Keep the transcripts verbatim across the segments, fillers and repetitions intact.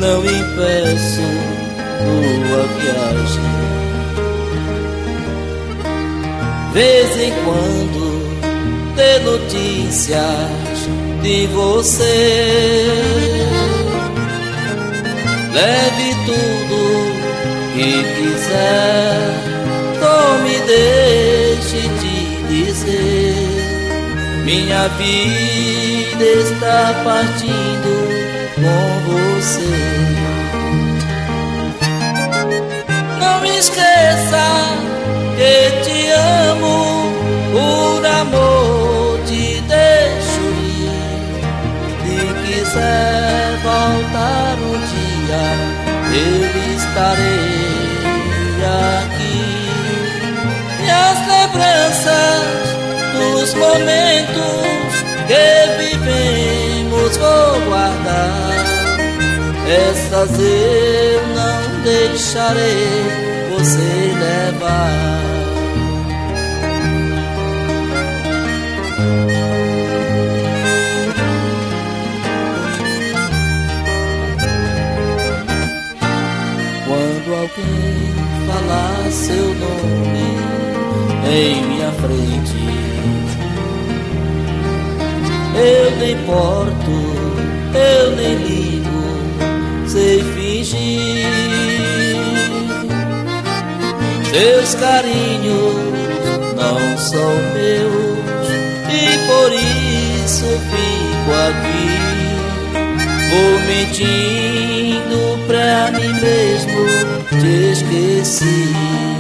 não impeço tua viagem. Vez em quando ter notícias de você. Leve tudo que quiser, só me deixe te dizer: minha vida está partindo com você. Não esqueça que te amo, por amor te deixo ir. Se quiser voltar um dia, eu estarei aqui. E as lembranças dos momentos que vivemos vou guardar. Essas eu não deixarei você levar. Quando alguém falar seu nome em minha frente, eu nem importo, eu nem ligo, sei fingir. Seus carinhos não são meus e por isso fico aqui. Vou mentindo pra mim mesmo, te esqueci.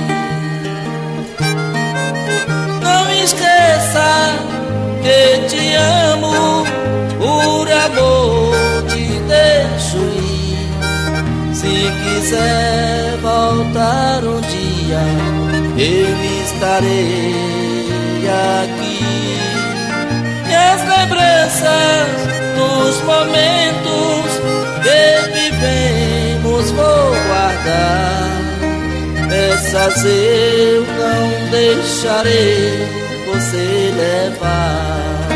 Não esqueça que te amo, por amor te deixo ir. Se quiser voltar um dia, eu estarei aqui. E as lembranças dos momentos que vivemos vou guardar. Essas eu não deixarei você levar.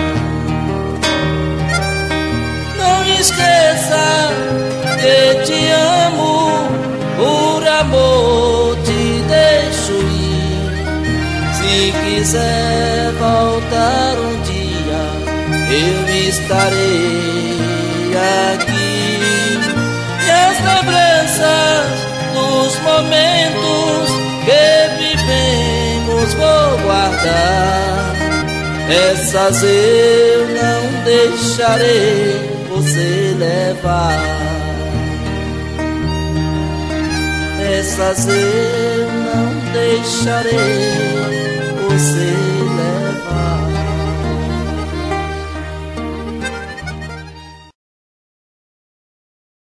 Não esqueça que te amo, por amor te deixo ir. Se quiser voltar um dia, eu estarei aqui. E as lembranças dos momentos que vivemos vou guardar. Essas eu não deixarei você levar. Essas eu não deixarei você levar.